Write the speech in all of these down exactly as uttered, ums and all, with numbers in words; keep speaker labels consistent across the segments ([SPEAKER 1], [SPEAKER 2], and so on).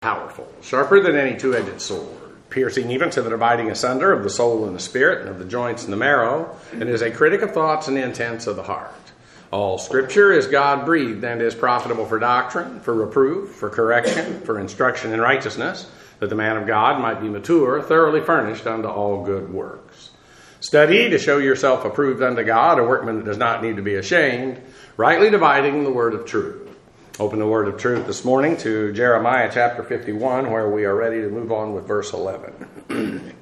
[SPEAKER 1] powerful, sharper than any two-edged sword, piercing even to the dividing asunder of the soul and the spirit, and of the joints and the marrow, and is a critic of thoughts and intents of the heart. All Scripture is God-breathed and is profitable for doctrine, for reproof, for correction, for instruction in righteousness, that the man of God might be mature, thoroughly furnished unto all good works. Study to show yourself approved unto God, a workman that does not need to be ashamed, rightly dividing the word of truth. Open the word of truth this morning to Jeremiah chapter fifty-one, where we are ready to move on with verse eleven.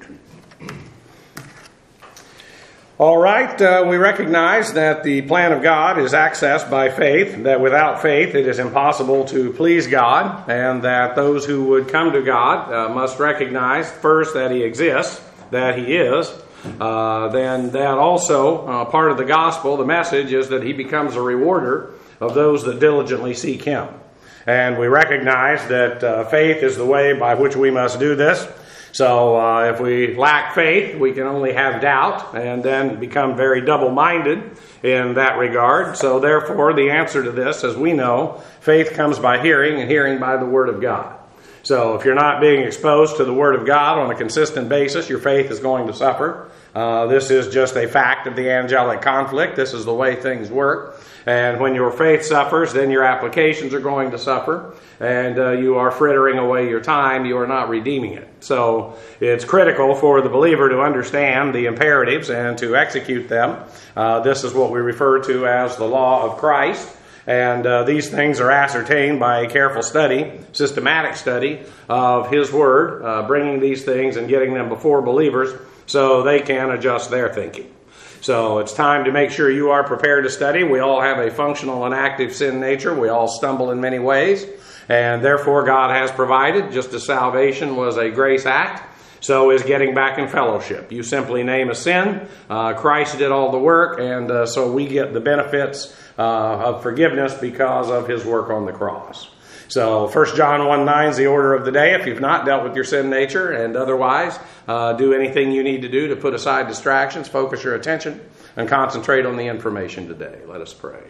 [SPEAKER 1] All right, uh, we recognize that the plan of God is accessed by faith, that without faith it is impossible to please God, and that those who would come to God uh, must recognize first that He exists, that He is. Uh, then that also, uh, part of the gospel, the message is that He becomes a rewarder of those that diligently seek Him. And we recognize that uh, faith is the way by which we must do this. So uh, if we lack faith, we can only have doubt and then become very double-minded in that regard. So therefore, the answer to this, as we know, faith comes by hearing and hearing by the Word of God. So if you're not being exposed to the Word of God on a consistent basis, your faith is going to suffer. Uh, this is just a fact of the angelic conflict. This is the way things work. And when your faith suffers, then your applications are going to suffer. And uh, you are frittering away your time. You are not redeeming it. So it's critical for the believer to understand the imperatives and to execute them. Uh, this is what we refer to as the law of Christ. And uh, these things are ascertained by a careful study, systematic study of His Word, uh, bringing these things and getting them before believers so they can adjust their thinking. So it's time to make sure you are prepared to study. We all have a functional and active sin nature. We all stumble in many ways. And therefore God has provided, just as salvation was a grace act, so is getting back in fellowship. You simply name a sin. Uh, Christ did all the work, and uh, so we get the benefits uh, of forgiveness because of His work on the cross. So First John one nine is the order of the day. If you've not dealt with your sin nature, and otherwise uh, do anything you need to do to put aside distractions, focus your attention, and concentrate on the information today. Let us pray.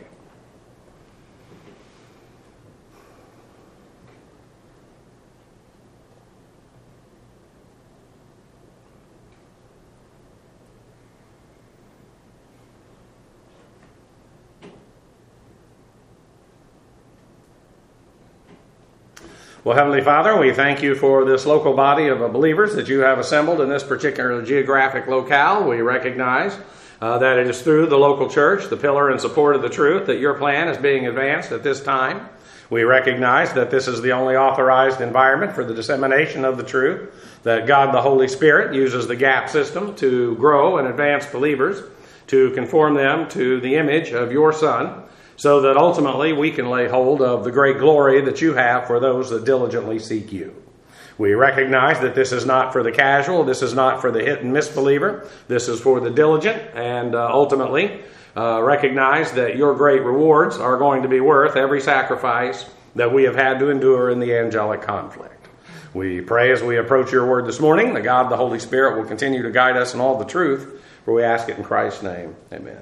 [SPEAKER 1] Well, Heavenly Father, we thank You for this local body of believers that You have assembled in this particular geographic locale. We recognize uh, that it is through the local church, the pillar and support of the truth, that Your plan is being advanced at this time. We recognize that this is the only authorized environment for the dissemination of the truth, that God the Holy Spirit uses the GAP system to grow and advance believers, to conform them to the image of Your Son, so that ultimately we can lay hold of the great glory that You have for those that diligently seek You. We recognize that this is not for the casual, this is not for the hit and miss believer, this is for the diligent, and uh, ultimately uh, recognize that Your great rewards are going to be worth every sacrifice that we have had to endure in the angelic conflict. We pray as we approach Your word this morning, that God the Holy Spirit will continue to guide us in all the truth, for we ask it in Christ's name. Amen.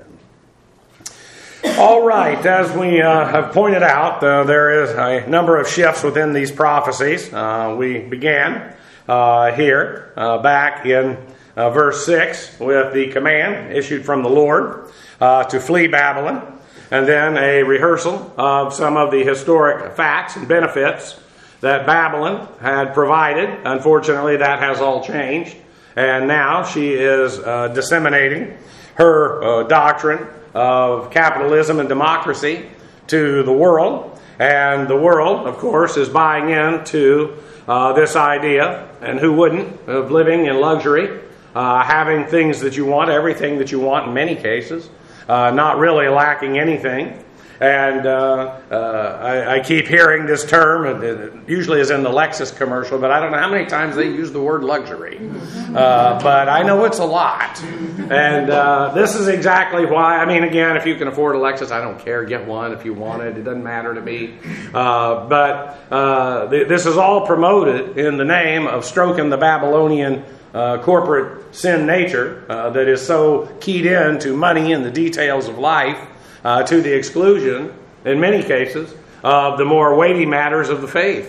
[SPEAKER 1] All right, as we uh, have pointed out, uh, there is a number of shifts within these prophecies. Uh, we began uh, here uh, back in uh, verse six with the command issued from the Lord uh, to flee Babylon, and then a rehearsal of some of the historic facts and benefits that Babylon had provided. Unfortunately, that has all changed, and now she is uh, disseminating her uh, doctrine of capitalism and democracy to the world. And the world, of course, is buying into uh, this idea, and who wouldn't, of living in luxury, uh, having things that you want, everything that you want in many cases, uh, not really lacking anything. And uh, uh, I, I keep hearing this term, and it usually is in the Lexus commercial, but I don't know how many times they use the word luxury. Uh, but I know it's a lot. And uh, this is exactly why. I mean, again, if you can afford a Lexus, I don't care. Get one if you want it. It doesn't matter to me. Uh, but uh, th- this is all promoted in the name of stroking the Babylonian uh, corporate sin nature uh, that is so keyed in to money and the details of life. Uh, to the exclusion, in many cases, of the more weighty matters of the faith.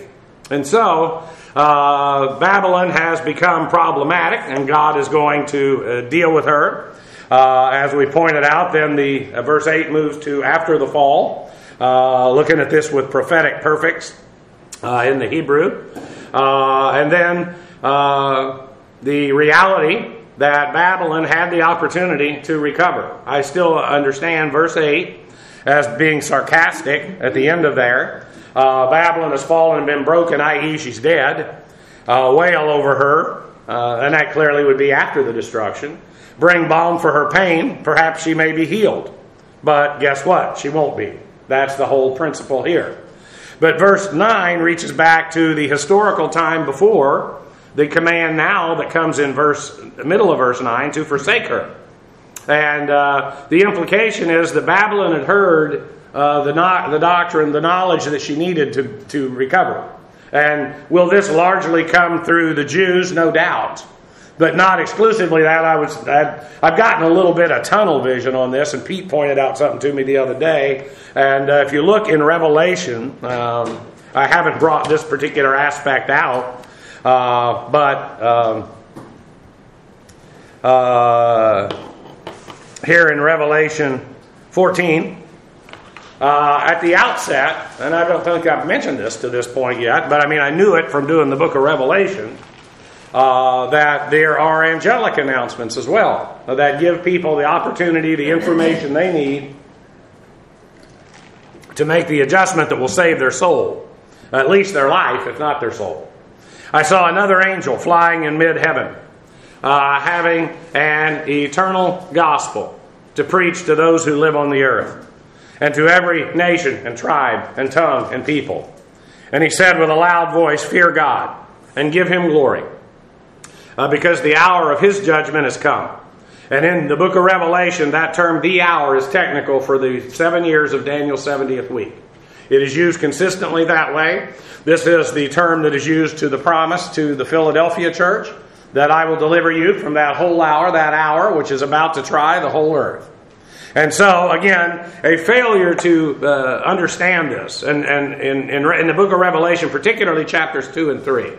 [SPEAKER 1] And so, uh, Babylon has become problematic, and God is going to uh, deal with her. Uh, as we pointed out, then the uh, verse eight moves to after the fall, uh, looking at this with prophetic perfects uh, in the Hebrew. Uh, and then uh, the reality that Babylon had the opportunity to recover. I still understand verse eight as being sarcastic at the end of there. Uh, Babylon has fallen and been broken, that is she's dead. Uh, wail over her, uh, and that clearly would be after the destruction. Bring balm for her pain, perhaps she may be healed. But guess what? She won't be. That's the whole principle here. But verse nine reaches back to the historical time before the command now that comes in verse middle of verse nine to forsake her. And uh, the implication is that Babylon had heard uh, the, no- the doctrine, the knowledge that she needed to, to recover. And will this largely come through the Jews? No doubt. But not exclusively that. I was, I'd, I've gotten a little bit of tunnel vision on this, and Pete pointed out something to me the other day. And uh, if you look in Revelation, um, I haven't brought this particular aspect out, uh, but um, uh, here in Revelation fourteen, uh, at the outset, and I don't think I've mentioned this to this point yet, but I mean I knew it from doing the book of Revelation, uh, that there are angelic announcements as well, that give people the opportunity, the information they need to make the adjustment that will save their soul, at least their life, if not their soul. I saw another angel flying in mid-heaven, uh, having an eternal gospel to preach to those who live on the earth, and to every nation and tribe and tongue and people. And he said with a loud voice, "Fear God and give him glory, uh, because the hour of his judgment has come." And in the book of Revelation, that term, "the hour," is technical for the seven years of Daniel's seventieth week. It is used consistently that way. This is the term that is used to the promise to the Philadelphia church, that I will deliver you from that whole hour, that hour which is about to try the whole earth. And so, again, a failure to uh, understand this, and, and in, in, in the book of Revelation, particularly chapters two and three,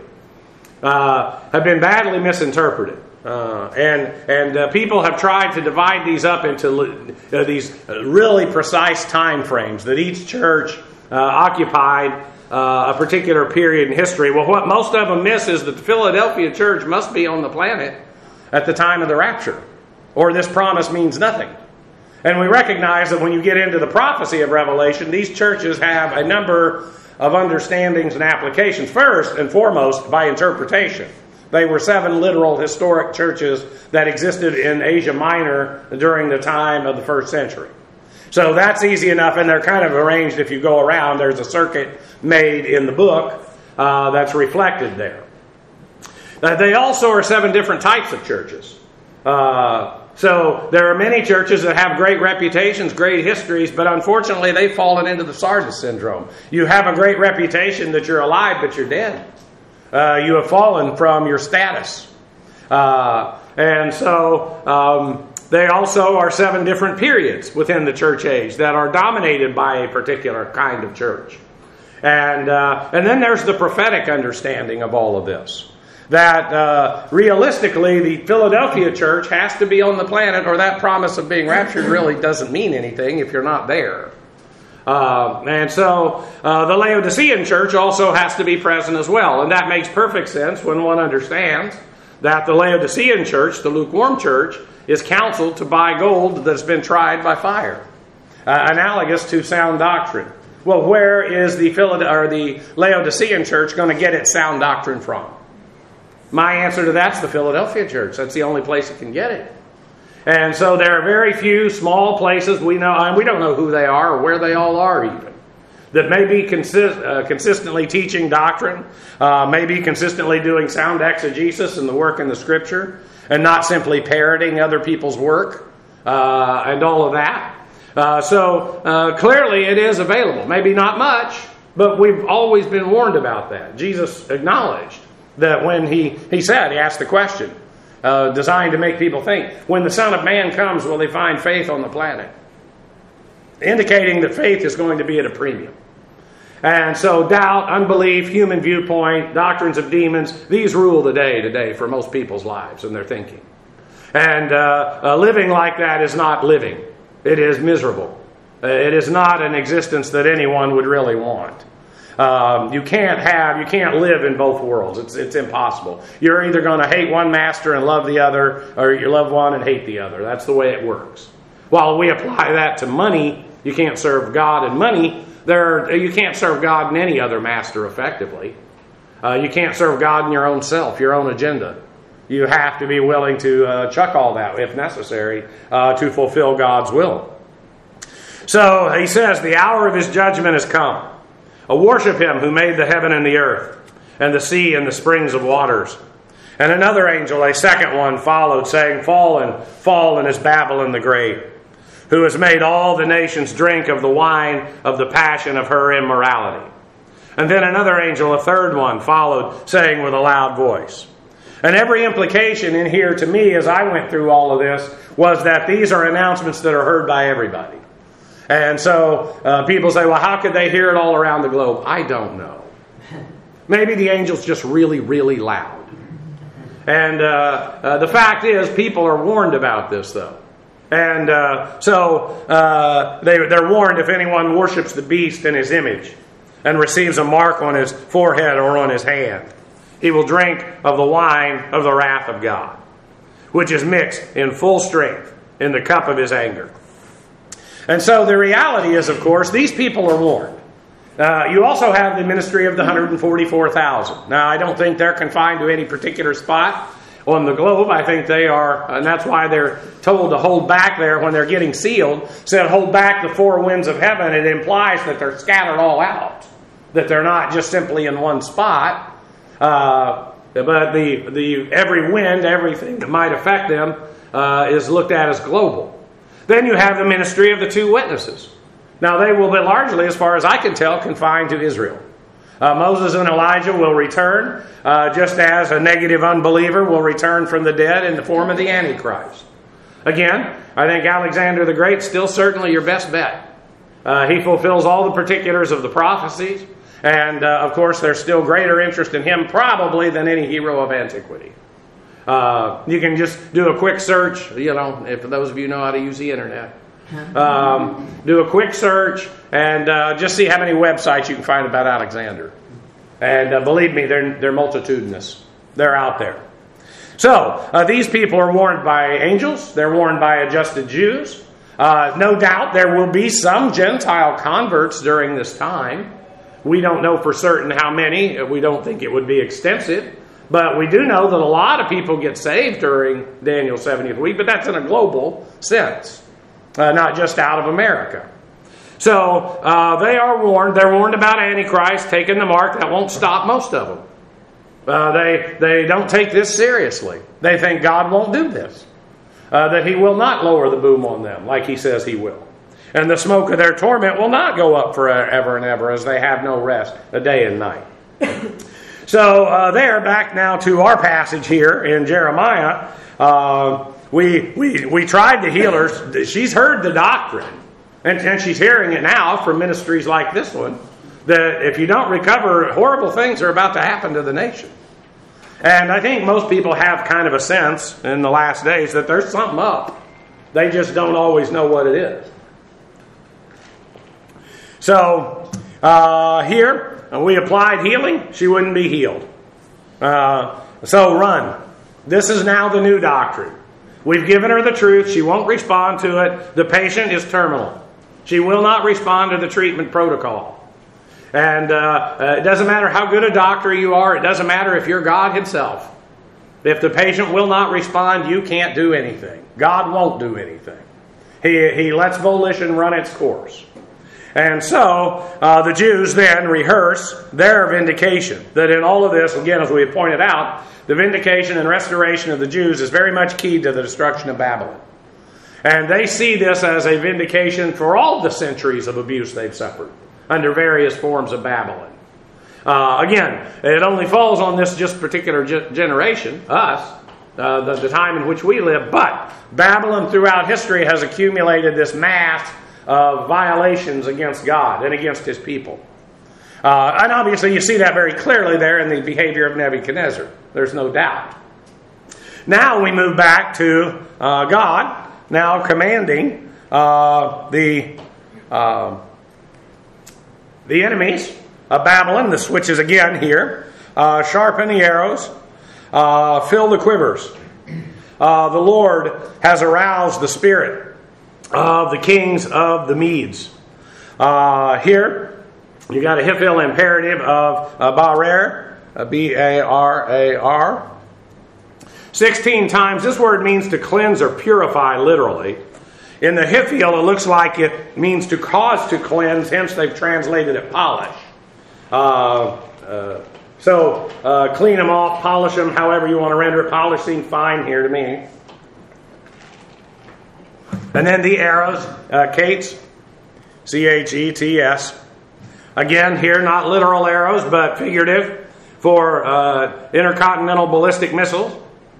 [SPEAKER 1] uh, have been badly misinterpreted. Uh, and and uh, people have tried to divide these up into uh, these really precise time frames that each church uh, occupied uh, a particular period in history. Well, what most of them miss is that the Philadelphia church must be on the planet at the time of the rapture, or this promise means nothing. And we recognize that when you get into the prophecy of Revelation, these churches have a number of understandings and applications. First and foremost, by interpretation. They were seven literal historic churches that existed in Asia Minor during the time of the first century. So that's easy enough, and they're kind of arranged if you go around. There's a circuit made in the book uh, that's reflected there. Uh, they also are seven different types of churches. Uh, so there are many churches that have great reputations, great histories, but unfortunately they've fallen into the Sardis syndrome. You have a great reputation that you're alive, but you're dead. Uh, you have fallen from your status. Uh, and so um, they also are seven different periods within the church age that are dominated by a particular kind of church. And, uh, and then there's the prophetic understanding of all of this. That uh, realistically, the Philadelphia church has to be on the planet, or that promise of being raptured really doesn't mean anything if you're not there. Uh, and so uh, the Laodicean church also has to be present as well. And that makes perfect sense when one understands that the Laodicean church, the lukewarm church, is counseled to buy gold that's been tried by fire. Uh, analogous to sound doctrine. Well, where is the, Philad- or the Laodicean church going to get its sound doctrine from? My answer to that's the Philadelphia church. That's the only place it can get it. And so there are very few small places we know, and we don't know who they are or where they all are even, that may be consist, uh, consistently teaching doctrine, uh, may be consistently doing sound exegesis and the work in the Scripture, and not simply parroting other people's work uh, and all of that. Uh, so uh, clearly it is available. Maybe not much, but we've always been warned about that. Jesus acknowledged that when he, he said, he asked the question, uh, designed to make people think, when the Son of Man comes, will they find faith on the planet? Indicating that faith is going to be at a premium. And so doubt, unbelief, human viewpoint, doctrines of demons, these rule the day today for most people's lives and their thinking. And uh, uh, living like that is not living. It is miserable. Uh, it is not an existence that anyone would really want. Um, you can't have, you can't live in both worlds. It's it's impossible. You're either going to hate one master and love the other, or you love one and hate the other. That's the way it works. While we apply that to money, you can't serve God and money. There, you can't serve God and any other master effectively. Uh, you can't serve God in your own self, your own agenda. You have to be willing to uh, chuck all that, if necessary, uh, to fulfill God's will. So he says, the hour of his judgment has come. Uh, worship him who made the heaven and the earth, and the sea and the springs of waters. And another angel, a second one, followed, saying, Fallen, fallen is Babylon the Great, who has made all the nations drink of the wine of the passion of her immorality. And then another angel, a third one, followed, saying with a loud voice. And every implication in here to me as I went through all of this was that these are announcements that are heard by everybody. And so uh, people say, well, how could they hear it all around the globe? I don't know. Maybe the angel's just really, really loud. And uh, uh, the fact is, people are warned about this, though. And uh, so uh, they, they're warned if anyone worships the beast in his image and receives a mark on his forehead or on his hand, he will drink of the wine of the wrath of God, which is mixed in full strength in the cup of his anger. And so the reality is, of course, these people are warned. Uh, you also have the ministry of the one hundred forty-four thousand. Now, I don't think they're confined to any particular spot on the globe. I think they are, and that's why they're told to hold back there when they're getting sealed. Said, hold back the four winds of heaven. It implies that they're scattered all out, that they're not just simply in one spot. Uh, but the the every wind, everything that might affect them, uh, is looked at as global. Then you have the ministry of the two witnesses. Now they will be largely, as far as I can tell, confined to Israel. Uh, Moses and Elijah will return, uh, just as a negative unbeliever will return from the dead in the form of the Antichrist. Again, I think Alexander the Great is still certainly your best bet. Uh, he fulfills all the particulars of the prophecies. And, uh, of course, there's still greater interest in him probably than any hero of antiquity. Uh, you can just do a quick search, you know, if those of you know how to use the internet. Um, do a quick search and uh, just see how many websites you can find about Alexander. And uh, believe me, they're, they're multitudinous. They're out there. So, uh, these people are warned by angels. They're warned by adjusted Jews. Uh, no doubt there will be some Gentile converts during this time. We don't know for certain how many. We don't think it would be extensive. But we do know that a lot of people get saved during Daniel's seventieth week, but that's in a global sense, uh, not just out of America. So uh, they are warned. They're warned about Antichrist taking the mark. That won't stop most of them. Uh, they, they don't take this seriously. They think God won't do this, uh, that he will not lower the boom on them like he says he will. And the smoke of their torment will not go up forever and ever, as they have no rest, a day and night. So uh, there, back now to our passage here in Jeremiah. Uh, we, we, we tried to heal her. She's heard the doctrine. And, and she's hearing it now from ministries like this one, that if you don't recover, horrible things are about to happen to the nation. And I think most people have kind of a sense in the last days that there's something up. They just don't always know what it is. So, uh, here, we applied healing. She wouldn't be healed. Uh, so run. This is now the new doctrine. We've given her the truth. She won't respond to it. The patient is terminal. She will not respond to the treatment protocol. And uh, uh, it doesn't matter how good a doctor you are. It doesn't matter if you're God himself. If the patient will not respond, you can't do anything. God won't do anything. He, he lets volition run its course. And so, uh, the Jews then rehearse their vindication. That in all of this, again, as we have pointed out, the vindication and restoration of the Jews is very much keyed to the destruction of Babylon. And they see this as a vindication for all the centuries of abuse they've suffered under various forms of Babylon. Uh, again, it only falls on this just particular ge- generation, us, uh, the, the time in which we live. But Babylon throughout history has accumulated this mass of violations against God and against his people. Uh, and obviously you see that very clearly there in the behavior of Nebuchadnezzar. There's no doubt. Now we move back to uh, God, now commanding uh, the, uh, the enemies of Babylon. The switches again here. Uh, sharpen the arrows. Uh, fill the quivers. Uh, the Lord has aroused the spirit of the kings of the Medes. Uh, here, you got a Hiphil imperative of uh, Barar, uh, B A R A R. Sixteen times. This word means to cleanse or purify, literally. In the Hiphil, it looks like it means to cause to cleanse, hence they've translated it polish. Uh, uh, so, uh, clean them off, polish them, however you want to render it. Polish seems fine here to me. And then the arrows, uh, Cates, C H E T S. Again, here, not literal arrows, but figurative for uh, intercontinental ballistic missiles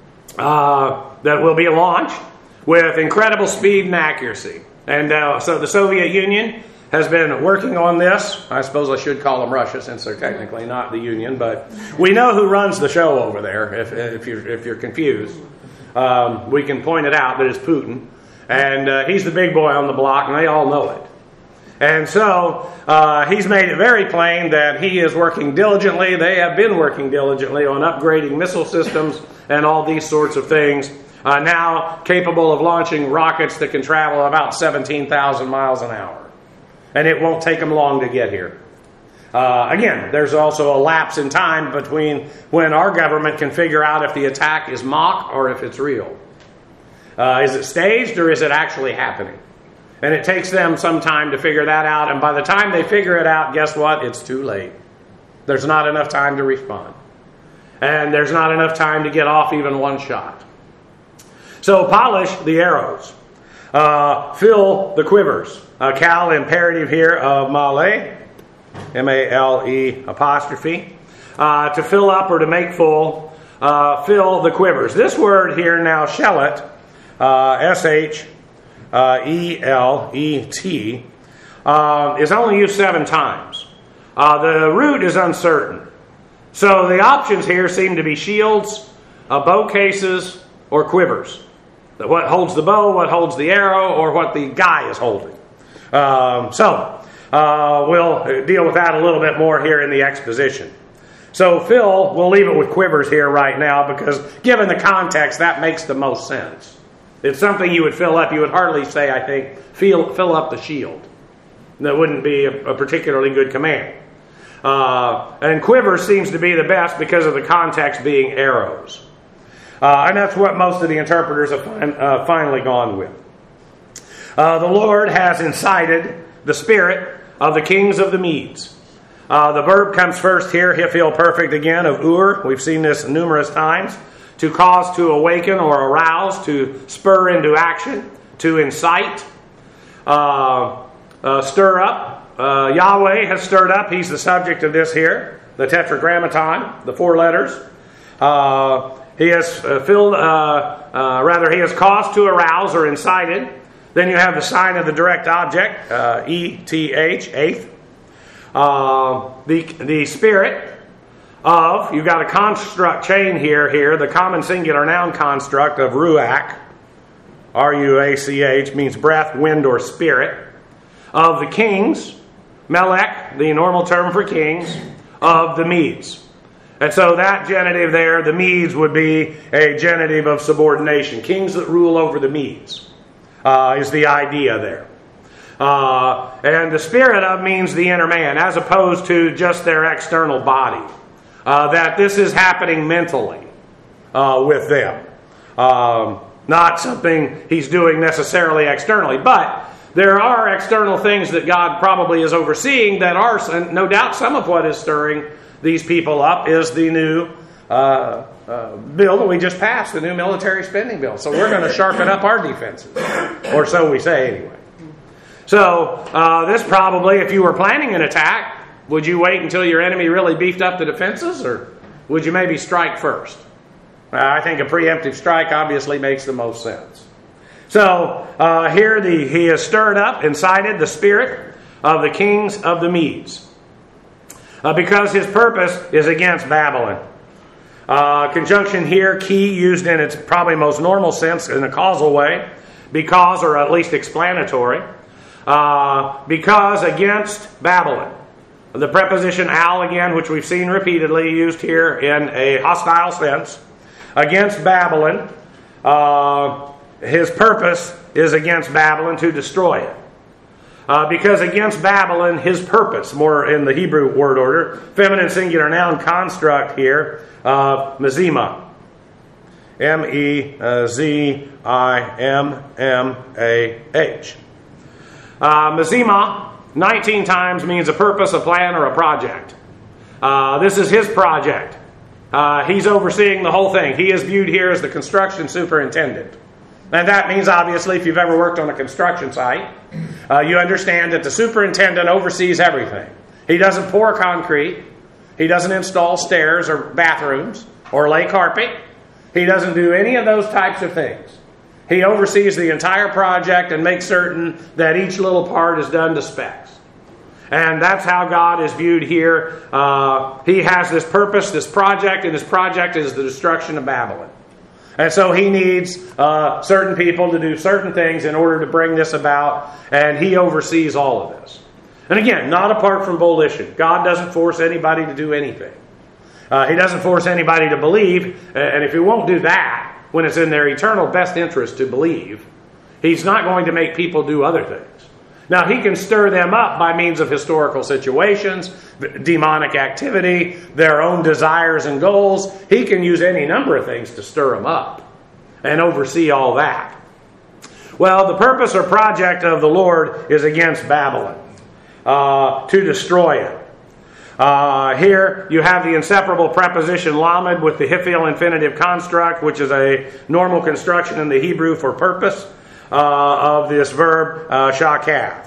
[SPEAKER 1] uh, that will be launched with incredible speed and accuracy. And uh, so the Soviet Union has been working on this. I suppose I should call them Russia, since they're technically not the Union, but we know who runs the show over there, if, if, you're, if you're confused. Um, we can point it out that it's Putin. And uh, he's the big boy on the block, and they all know it. And so uh, he's made it very plain that he is working diligently. They have been working diligently on upgrading missile systems and all these sorts of things. Uh, now capable of launching rockets that can travel about seventeen thousand miles an hour. And it won't take them long to get here. Uh, again, there's also a lapse in time between when our government can figure out if the attack is mock or if it's real. Uh, is it staged or is it actually happening? And it takes them some time to figure that out. And by the time they figure it out, guess what? It's too late. There's not enough time to respond. And there's not enough time to get off even one shot. So polish the arrows. Uh, fill the quivers. Uh, Cal imperative here of Male, M A L E apostrophe. Uh, to fill up or to make full. Uh, fill the quivers. This word here now, shellet, uh, S H E L E T, uh, is only used seven times. Uh, the root is uncertain. So the options here seem to be shields, uh, bow cases, or quivers. What holds the bow, what holds the arrow, or what the guy is holding. Um, so uh, we'll deal with that a little bit more here in the exposition. So Phil, we'll leave it with quivers here right now because given the context, that makes the most sense. It's something you would fill up. You would hardly say, I think, fill, fill up the shield. That wouldn't be a, a particularly good command. Uh, and quiver seems to be the best because of the context being arrows. Uh, and that's what most of the interpreters have fin- uh, finally gone with. Uh, the Lord has incited the spirit of the kings of the Medes. Uh, the verb comes first here, Hiphil perfect again, of ur. We've seen this numerous times. To cause to awaken or arouse, to spur into action, to incite, uh, uh, stir up. Uh, Yahweh has stirred up. He's the subject of this here. The tetragrammaton, the four letters. Uh, he has uh, filled, uh, uh, rather, he has caused to arouse or incited. Then you have the sign of the direct object, uh, E T H, eighth. Uh, the, the spirit of, you've got a construct chain here, here, the common singular noun construct of ruach, R U A C H, means breath, wind, or spirit. Of the kings, melech, the normal term for kings, of the Medes. And so that genitive there, the Medes, would be a genitive of subordination. Kings that rule over the Medes uh, is the idea there. Uh, and the spirit of means the inner man, as opposed to just their external body. Uh, that this is happening mentally uh, with them. Um, not something he's doing necessarily externally. But there are external things that God probably is overseeing that are, and no doubt some of what is stirring these people up is the new uh, uh, bill that we just passed, the new military spending bill. So we're going to sharpen up our defenses. Or so we say anyway. So uh, this probably, if you were planning an attack, would you wait until your enemy really beefed up the defenses, or would you maybe strike first? Uh, I think a preemptive strike obviously makes the most sense. So uh, here the, he has stirred up, incited the spirit of the kings of the Medes. uh, because his purpose is against Babylon. Uh, conjunction here, key, used in its probably most normal sense in a causal way, because, or at least explanatory, uh, because against Babylon. The preposition al again, which we've seen repeatedly used here in a hostile sense, against Babylon. Uh, his purpose is against Babylon, to destroy it. Uh, because against Babylon, his purpose, more in the Hebrew word order, feminine singular noun construct here, uh, mezima. M E Z I M M A H. Uh, mezima, nineteen times means a purpose, a plan, or a project. Uh, this is his project. Uh, he's overseeing the whole thing. He is viewed here as the construction superintendent. And that means, obviously, if you've ever worked on a construction site, uh, you understand that the superintendent oversees everything. He doesn't pour concrete. He doesn't install stairs or bathrooms or lay carpet. He doesn't do any of those types of things. He oversees the entire project and makes certain that each little part is done to specs. And that's how God is viewed here. Uh, he has this purpose, this project, and his project is the destruction of Babylon. And so he needs uh, certain people to do certain things in order to bring this about, and he oversees all of this. And again, not apart from volition. God doesn't force anybody to do anything. Uh, he doesn't force anybody to believe, and if he won't do that when it's in their eternal best interest to believe, he's not going to make people do other things. Now, he can stir them up by means of historical situations, demonic activity, their own desires and goals. He can use any number of things to stir them up and oversee all that. Well, the purpose or project of the Lord is against Babylon, uh, to destroy it. Uh, here you have the inseparable preposition lamed with the hifil infinitive construct, which is a normal construction in the Hebrew for purpose. Uh, of this verb, uh, shakath.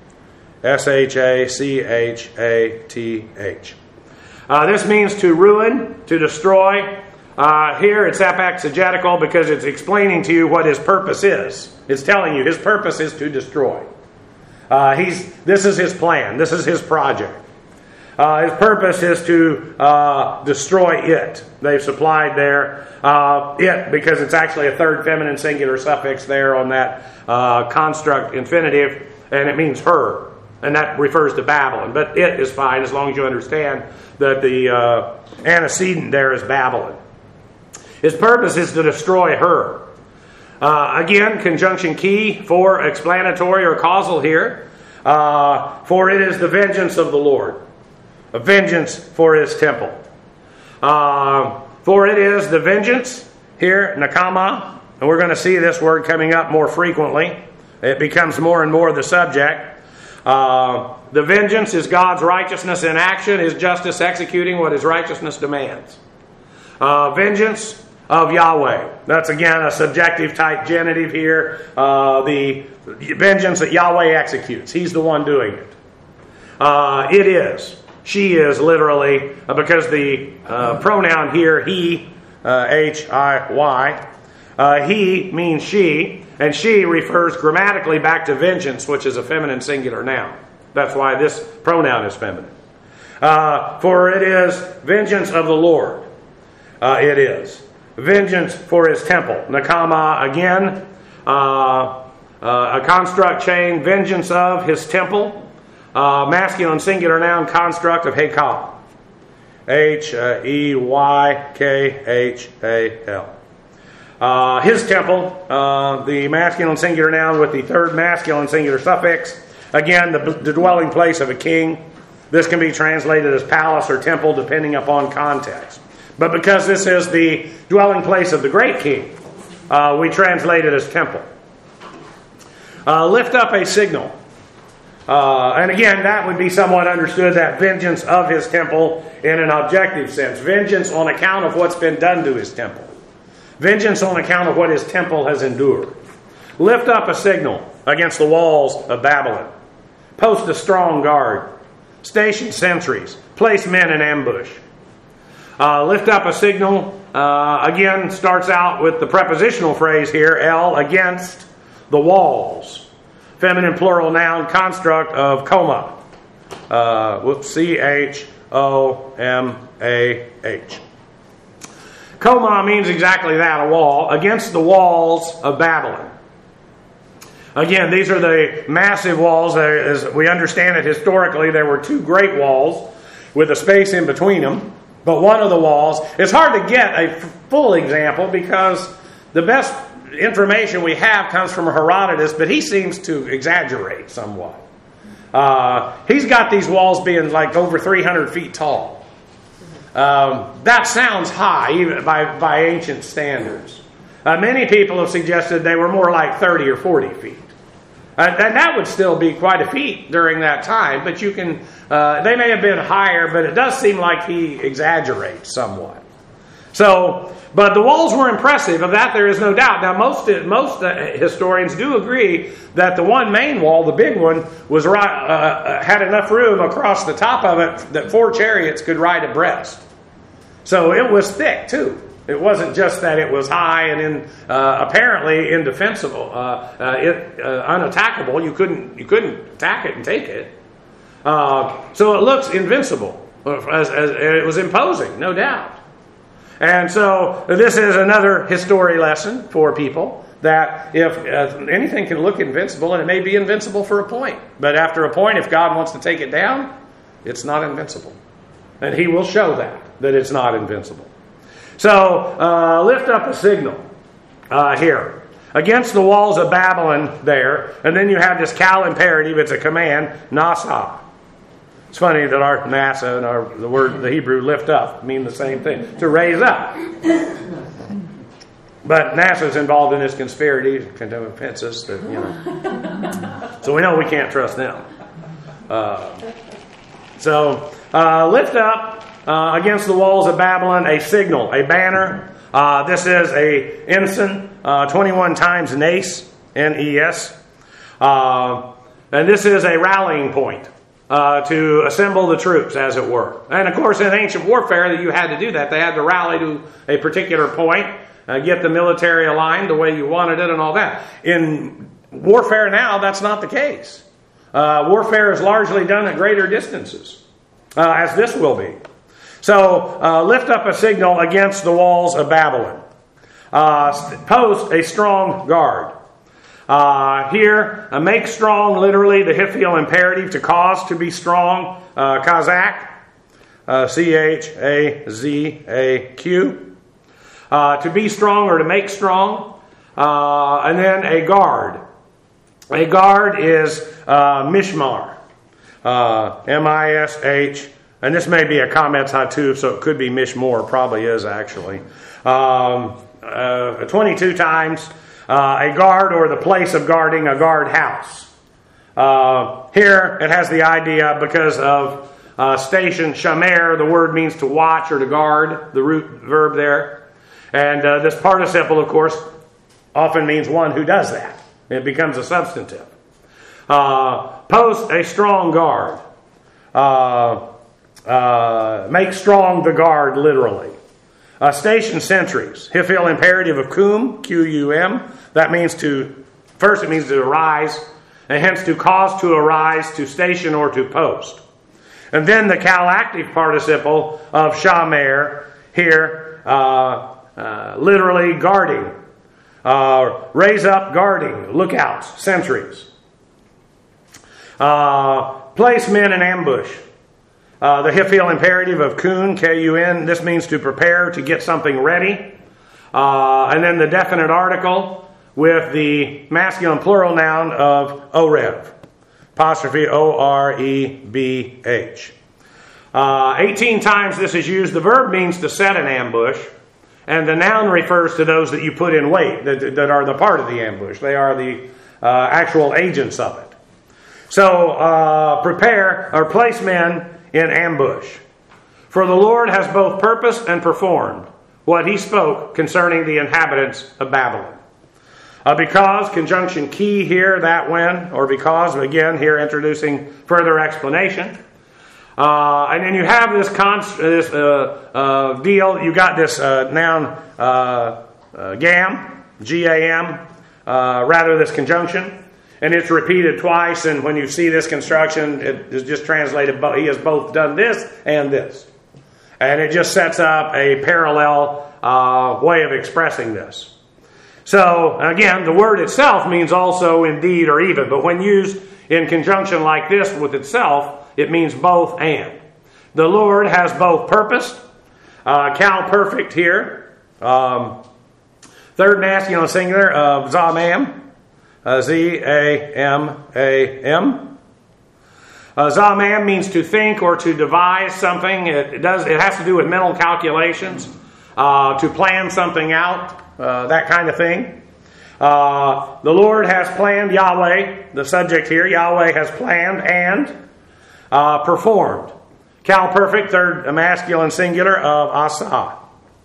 [SPEAKER 1] S H A C H A T H. Uh, this means to ruin, to destroy. Uh, here it's apexegetical because it's explaining to you what his purpose is. It's telling you his purpose is to destroy. Uh, he's, this is his plan. This is his project. Uh, his purpose is to uh, destroy it. They've supplied there uh, it because it's actually a third feminine singular suffix there on that uh, construct infinitive, and it means her, and that refers to Babylon. But it is fine as long as you understand that the uh, antecedent there is Babylon. His purpose is to destroy her. Uh, again, conjunction key for explanatory or causal here. Uh, for it is the vengeance of the Lord. A vengeance for his temple. Uh, for it is the vengeance, here, nakama, and we're going to see this word coming up more frequently. It becomes more and more the subject. Uh, the vengeance is God's righteousness in action, his justice executing what his righteousness demands. Uh, vengeance of Yahweh. That's again a subjective type genitive here. Uh, the vengeance that Yahweh executes. He's the one doing it. Uh, it is. She is literally, uh, because the uh, pronoun here, he, uh, H I Y, uh, he means she, and she refers grammatically back to vengeance, which is a feminine singular noun. That's why this pronoun is feminine. Uh, for it is vengeance of the Lord. Uh, it is. Vengeance for his temple. Nakama again, uh, uh, a construct chain, vengeance of his temple. Uh, masculine singular noun construct of Hekal. H E Y K H A L. Uh, his temple, uh, the masculine singular noun with the third masculine singular suffix. Again, the, the dwelling place of a king. This can be translated as palace or temple depending upon context. But because this is the dwelling place of the great king, uh, we translate it as temple. Uh, lift up a signal. Uh, and again, that would be somewhat understood, that vengeance of his temple in an objective sense. Vengeance on account of what's been done to his temple. Vengeance on account of what his temple has endured. Lift up a signal against the walls of Babylon. Post a strong guard. Station sentries. Place men in ambush. Uh, lift up a signal, uh, again, starts out with the prepositional phrase here, L, against the walls. Feminine plural noun construct of coma. Uh, whoops, C H O M A H. Coma means exactly that, a wall, against the walls of Babylon. Again, these are the massive walls. As we understand it historically, there were two great walls with a space in between them. But one of the walls, it's hard to get a full example because the best information we have comes from Herodotus, but he seems to exaggerate somewhat. Uh, he's got these walls being like over three hundred feet tall. Um, that sounds high even by, by ancient standards. Uh, many people have suggested they were more like thirty or forty feet. Uh, and that would still be quite a feat during that time, but you can, uh, they may have been higher, but it does seem like he exaggerates somewhat. So, but the walls were impressive, of that there is no doubt. Now, most most uh, historians do agree that the one main wall, the big one, was right, uh, had enough room across the top of it that four chariots could ride abreast. So it was thick, too. It wasn't just that it was high and in, uh, apparently indefensible, uh, uh, it, uh, unattackable. You couldn't you couldn't attack it and take it. Uh, so it looks invincible. As, as, it was imposing, no doubt. And so this is another history lesson for people that if uh, anything can look invincible, and it may be invincible for a point, but after a point, if God wants to take it down, it's not invincible, and He will show that that it's not invincible. So, uh, lift up a signal uh, here against the walls of Babylon there, and then you have this cal imperative. It's a command, nasa. It's funny that our NASA and our the word the Hebrew lift up mean the same thing, to raise up. But NASA's involved in this conspiracy, convince us that you know. So we know we can't trust them. Uh, so uh, lift up. Uh, against the walls of Babylon, a signal, a banner. Uh, this is a ensign, uh, twenty-one times Nes, N E S. Uh, and this is a rallying point uh, to assemble the troops, as it were. And of course, in ancient warfare, that you had to do that. They had to rally to a particular point, uh, get the military aligned the way you wanted it and all that. In warfare now, that's not the case. Uh, warfare is largely done at greater distances, uh, as this will be. So, uh, lift up a signal against the walls of Babylon. Uh, post a strong guard. Uh, here, uh, make strong, literally, the Hiphil imperative, to cause to be strong. Uh, Chazak, uh, C H A Z A Q. Uh, to be strong or to make strong. Uh, and then a guard. A guard is uh, Mishmar. Uh, M I S H. And this may be a Kametz Hatuf, so it could be Mishmor. Probably is, actually. Um, uh, twenty-two times. Uh, a guard, or the place of guarding, a guard house. Uh, here, it has the idea because of uh, station, shamer. The word means to watch or to guard, the root verb there. And uh, this participle, of course, often means one who does that. It becomes a substantive. Uh, post a strong guard. Uh, Uh, make strong the guard, literally. Uh, station sentries. Hiphil imperative of cum, Q U M. That means to, first it means to arise, and hence to cause to arise, to station or to post. And then the cal active participle of shamer, here, uh, uh, literally guarding. Uh, raise up guarding, lookouts, sentries. Uh, place men in ambush. Uh, the Hiphil imperative of kun, K U N, this means to prepare, to get something ready. Uh, and then the definite article with the masculine plural noun of orev. Apostrophe O R E B H. Uh, eighteen times this is used. The verb means to set an ambush. And the noun refers to those that you put in wait, that, that are the part of the ambush. They are the uh, actual agents of it. So, uh, prepare, or place men in ambush. For the Lord has both purposed and performed what He spoke concerning the inhabitants of Babylon. Uh, because, conjunction key here, that when, or because, again, here introducing further explanation. Uh, and then you have this, const- this uh, uh, deal, you got this uh, noun uh, uh, gam, G A M, uh, rather this conjunction. and it's repeated twice, and when you see this construction, it is just translated, he has both done this and this. And it just sets up a parallel uh, way of expressing this. So, again, the word itself means also, indeed, or even, but when used in conjunction like this with itself, it means both and. The Lord has both purposed, uh, cal perfect here, um, third masculine singular of zamam, uh, Z A M A M. Uh, zamam means to think or to devise something. It, it does. It has to do with mental calculations, uh, to plan something out, uh, that kind of thing. Uh, the Lord has planned, Yahweh, the subject here, Yahweh has planned and uh, performed. Cal perfect, third masculine singular of asa.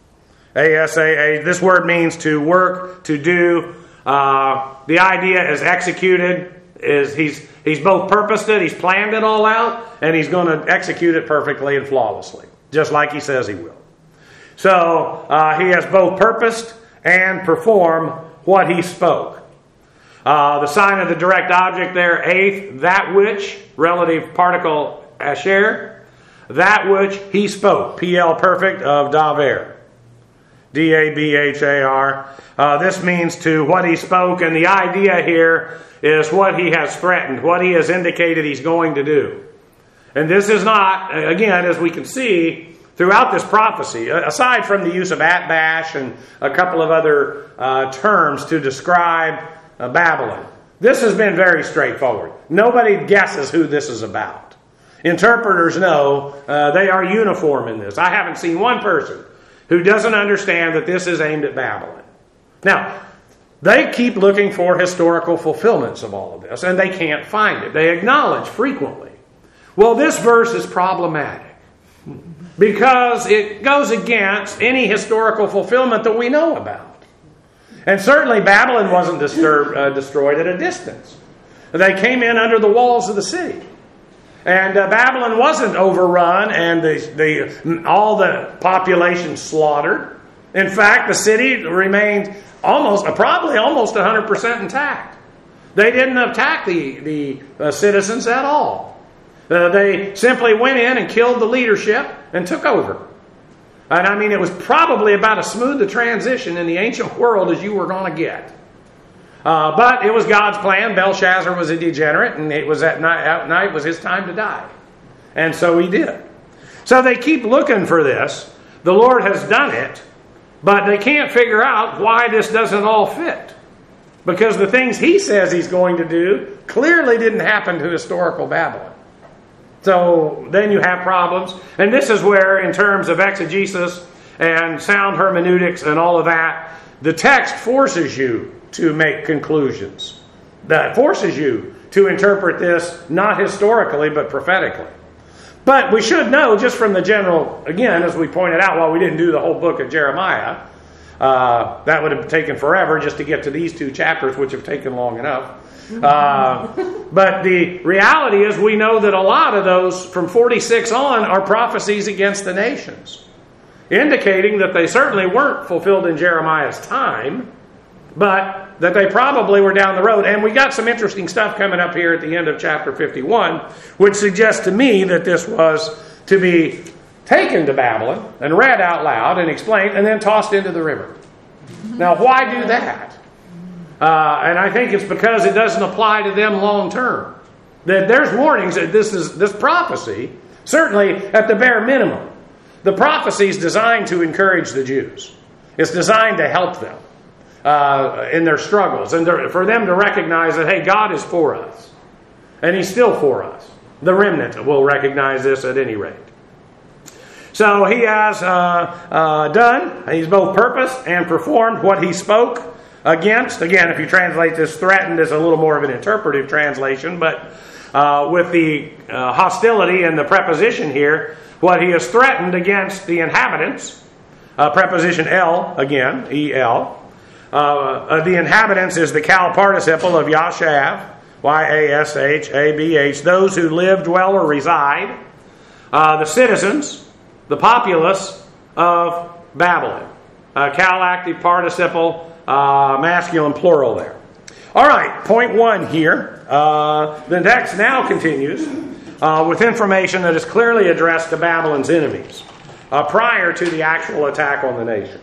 [SPEAKER 1] A S A A. This word means to work, to do. Uh, the idea is executed. Is he's he's both purposed it, he's planned it all out, and he's going to execute it perfectly and flawlessly, just like he says he will. So uh, he has both purposed and performed what he spoke. Uh, the sign of the direct object there, eighth, that which, relative particle asher, that which he spoke, P L perfect of daver, D A B H A R. Uh, this means to what he spoke, and the idea here is what he has threatened, what he has indicated he's going to do. And this is not, again, as we can see throughout this prophecy, aside from the use of Atbash and a couple of other uh, terms to describe uh, Babylon, this has been very straightforward. Nobody guesses who this is about. Interpreters know uh, they are uniform in this. I haven't seen one person who doesn't understand that this is aimed at Babylon. Now, they keep looking for historical fulfillments of all of this, and they can't find it. They acknowledge frequently, well, this verse is problematic because it goes against any historical fulfillment that we know about. And certainly Babylon wasn't disturbed, uh, destroyed at a distance. They came in under the walls of the city. And uh, Babylon wasn't overrun and the, the, all the population slaughtered. In fact, the city remained almost, probably almost one hundred percent intact. They didn't attack the, the uh, citizens at all. Uh, they simply went in and killed the leadership and took over. And I mean, it was probably about as smooth a transition in the ancient world as you were going to get. Uh, but it was God's plan. Belshazzar was a degenerate, and it was at night, at night was his time to die. And so he did. So they keep looking for this. The Lord has done it, but they can't figure out why this doesn't all fit. Because the things he says he's going to do clearly didn't happen to historical Babylon. So then you have problems. And this is where, in terms of exegesis and sound hermeneutics and all of that, the text forces you to make conclusions. That forces you to interpret this not historically but prophetically. But we should know, just from the general, again, as we pointed out, while we didn't do the whole book of Jeremiah, uh, that would have taken forever just to get to these two chapters, which have taken long enough. Uh, but the reality is we know that a lot of those from forty-six on are prophecies against the nations, indicating that they certainly weren't fulfilled in Jeremiah's time, but that they probably were down the road. And we got some interesting stuff coming up here at the end of chapter fifty-one, which suggests to me that this was to be taken to Babylon and read out loud and explained and then tossed into the river. Now, why do that? Uh, and I think it's because it doesn't apply to them long term. That there's warnings that this is this prophecy, certainly at the bare minimum, the prophecy is designed to encourage the Jews. It's designed to help them uh, in their struggles and for them to recognize that, hey, God is for us. And He's still for us. The remnant will recognize this at any rate. So He has uh, uh, done, He's both purposed and performed what He spoke against. Again, if you translate this, threatened is a little more of an interpretive translation, but uh, with the uh, hostility and the preposition here, what He has threatened against the inhabitants, uh, preposition El, again, E L, uh, uh, the inhabitants is the cal participle of Yashav, Y A S H A B H, those who live, dwell, or reside, uh, the citizens, the populace of Babylon, uh, cal active participle, Uh, masculine plural there. All right, point one here. Uh, the text now continues uh, with information that is clearly addressed to Babylon's enemies uh, prior to the actual attack on the nation.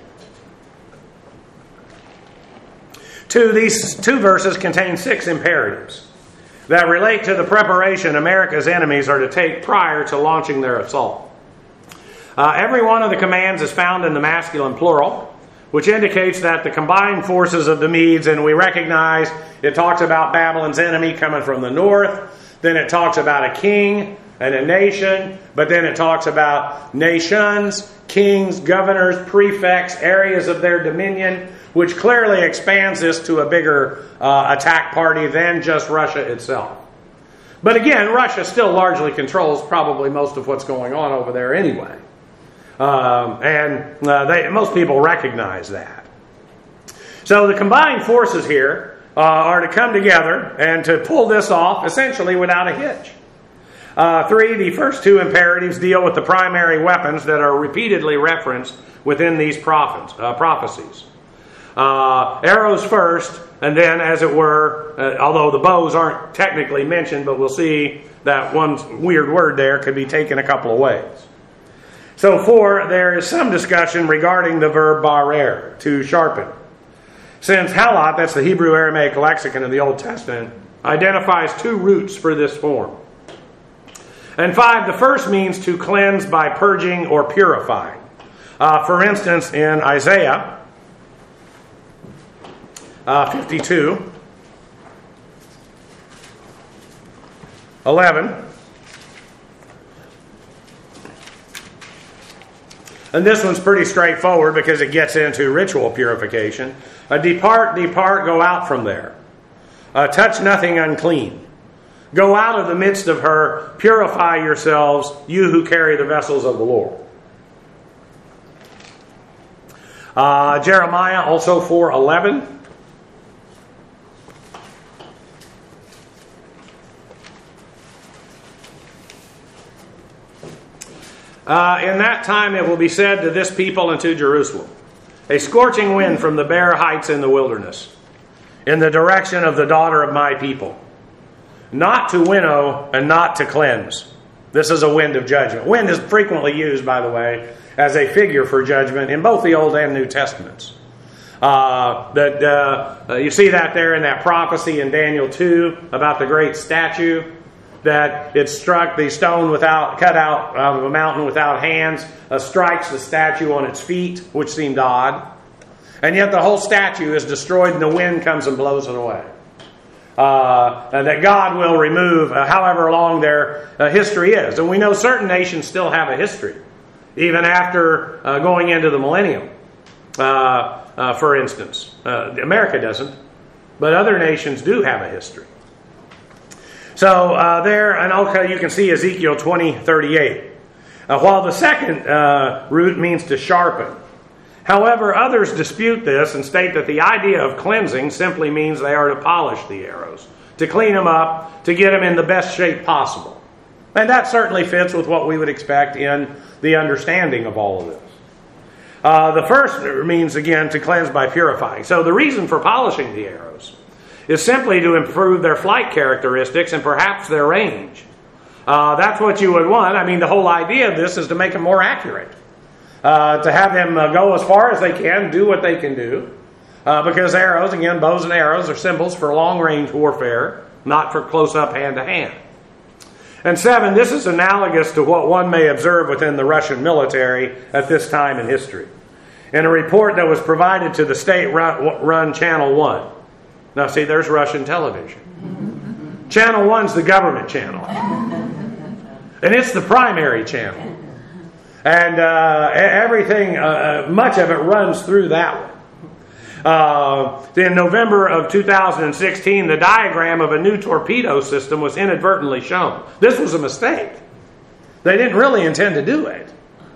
[SPEAKER 1] Two, these two verses contain six imperatives that relate to the preparation America's enemies are to take prior to launching their assault. Uh, every one of the commands is found in the masculine plural, which indicates that the combined forces of the Medes, and we recognize it talks about Babylon's enemy coming from the north, then it talks about a king and a nation, but then it talks about nations, kings, governors, prefects, areas of their dominion, which clearly expands this to a bigger uh, attack party than just Russia itself. But again, Russia still largely controls probably most of what's going on over there anyway. Um, and uh, they, most people recognize that. So the combined forces here uh, are to come together and to pull this off essentially without a hitch. Uh, three, the first two imperatives deal with the primary weapons that are repeatedly referenced within these prophets, uh, prophecies. Uh, arrows first, and then, as it were, uh, although the bows aren't technically mentioned, but we'll see that one weird word there could be taken a couple of ways. So four, there is some discussion regarding the verb barer, to sharpen. Since halot, that's the Hebrew Aramaic lexicon of the Old Testament, identifies two roots for this form. And five, the first means to cleanse by purging or purifying. Uh, for instance, in Isaiah uh, fifty-two, eleven, and this one's pretty straightforward because it gets into ritual purification. Uh, depart, depart, go out from there. Uh, touch nothing unclean. Go out of the midst of her, purify yourselves, you who carry the vessels of the Lord. Uh, Jeremiah also four eleven. Uh, in that time it will be said to this people and to Jerusalem, a scorching wind from the bare heights in the wilderness, in the direction of the daughter of my people. Not to winnow and not to cleanse. This is a wind of judgment. Wind is frequently used, by the way, as a figure for judgment in both the Old and New Testaments. Uh, that uh, you see that there in that prophecy in Daniel two about the great statue, that it struck the stone without cut out of a mountain without hands, uh, strikes the statue on its feet, which seemed odd. And yet the whole statue is destroyed and the wind comes and blows it away. Uh, and that God will remove uh, however long their uh, history is. And we know certain nations still have a history, even after uh, going into the millennium. Uh, uh, for instance, uh, America doesn't, but other nations do have a history. So uh, there, and okay, you can see Ezekiel twenty thirty-eight. Uh, while the second uh, root means to sharpen. However, others dispute this and state that the idea of cleansing simply means they are to polish the arrows, to clean them up, to get them in the best shape possible. And that certainly fits with what we would expect in the understanding of all of this. Uh, the first means, again, to cleanse by purifying. So the reason for polishing the arrows is simply to improve their flight characteristics and perhaps their range. Uh, that's what you would want. I mean, the whole idea of this is to make them more accurate. Uh, to have them uh, go as far as they can, do what they can do. Uh, because arrows, again, bows and arrows are symbols for long-range warfare, not for close-up hand-to-hand. And seven, this is analogous to what one may observe within the Russian military at this time in history. In a report that was provided to the state-run Channel one. Now, see, there's Russian television. Channel one's the government channel. And it's the primary channel. And uh, everything, uh, much of it runs through that one. Uh, in November of two thousand sixteen, the diagram of a new torpedo system was inadvertently shown. This was a mistake. They didn't really intend to do it.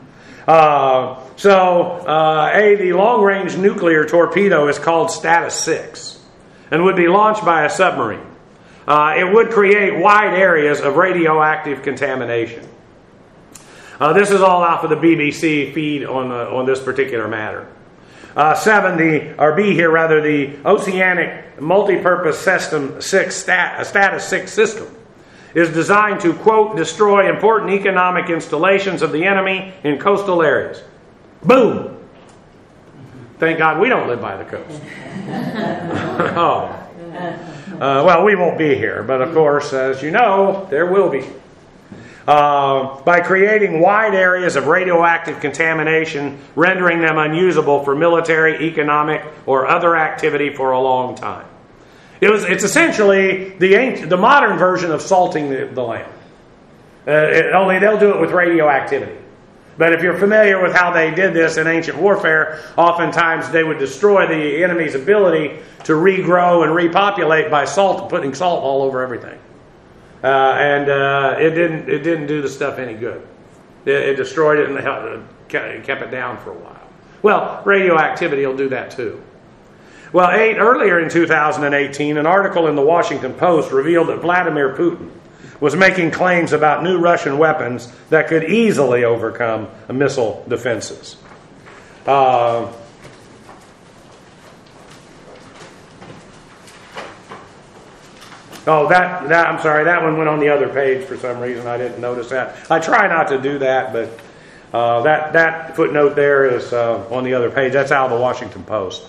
[SPEAKER 1] Uh, so, uh, A, the long-range nuclear torpedo is called Status six and would be launched by a submarine. Uh, it would create wide areas of radioactive contamination. Uh, this is all off of the B B C feed on, uh, on this particular matter. Uh, seven, the, or B here rather, the Oceanic Multipurpose System six, stat, Status six system is designed to, quote, destroy important economic installations of the enemy in coastal areas. Boom! Thank God we don't live by the coast. oh. Uh, well, we won't be here, but of course, as you know, there will be. Uh, by creating wide areas of radioactive contamination, rendering them unusable for military, economic, or other activity for a long time. It was, it's essentially the ancient, the modern version of salting the, the land. Uh, it, only they'll do it with radioactivity. But if you're familiar with how they did this in ancient warfare, oftentimes they would destroy the enemy's ability to regrow and repopulate by salt, putting salt all over everything. Uh, and uh, it didn't it didn't do the stuff any good. It, it destroyed it and held, kept it down for a while. Well, radioactivity will do that too. Well, eight, earlier in two thousand eighteen, an article in the Washington Post revealed that Vladimir Putin was making claims about new Russian weapons that could easily overcome missile defenses. Uh, oh, that, that, I'm sorry, that one went on the other page for some reason. I didn't notice that. I try not to do that, but uh, that, that footnote there is uh, on the other page. That's out of the Washington Post.